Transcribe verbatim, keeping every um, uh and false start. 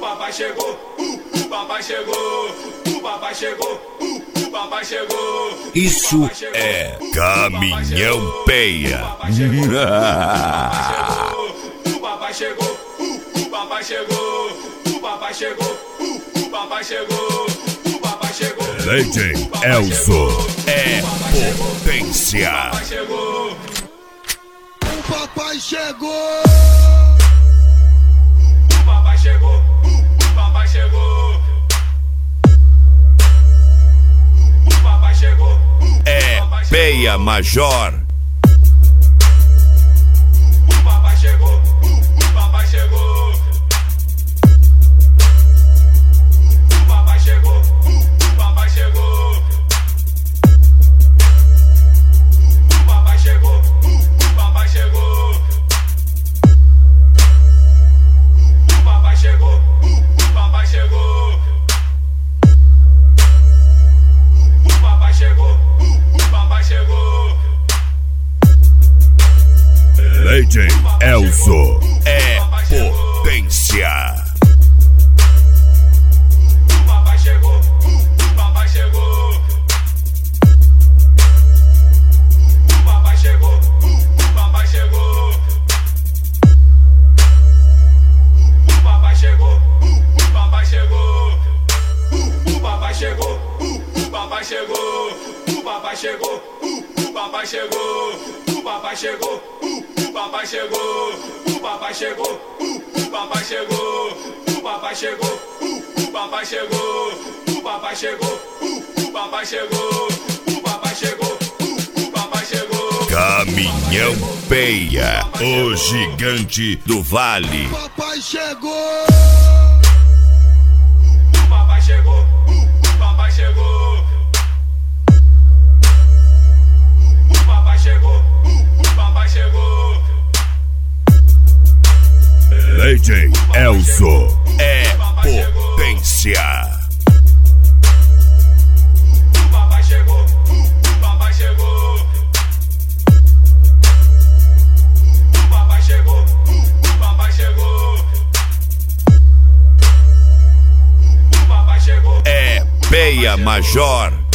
papai chegou, uh, o papai chegou, o papai chegou, uh, o papai chegou. Isso é Caminhão Peia. O papai chegou, uh, o papai chegou, o papai chegou, uh, o papai chegou, o papai chegou. Legend Elzo é potência. O papai chegou. O papai chegou, o papai chegou. O papai chegou. É Peia Major. O papai chegou, o papai chegou. O papai chegou, o papai chegou. O papai chegou, o papai chegou. O papai chegou, o papai chegou. O papai chegou, o papai chegou. Legend Elzo é potência. O papai chegou, o papai chegou. O papai chegou, o papai chegou. O papai chegou, o papai chegou. O papai chegou, o papai chegou. O papai chegou, o papai chegou. O papai chegou, o papai chegou. O papai chegou, o papai chegou. O papai chegou, o papai chegou. O papai chegou, o papai chegou. O papai chegou, o papai chegou. Caminhão Peia, o gigante do vale. O papai chegou. O papai chegou, o papai chegou. O papai chegou, o papai chegou. Legend Elzo é potência. O papai chegou, o papai chegou. O papai chegou, o papai chegou. O papai chegou. É Peia Major.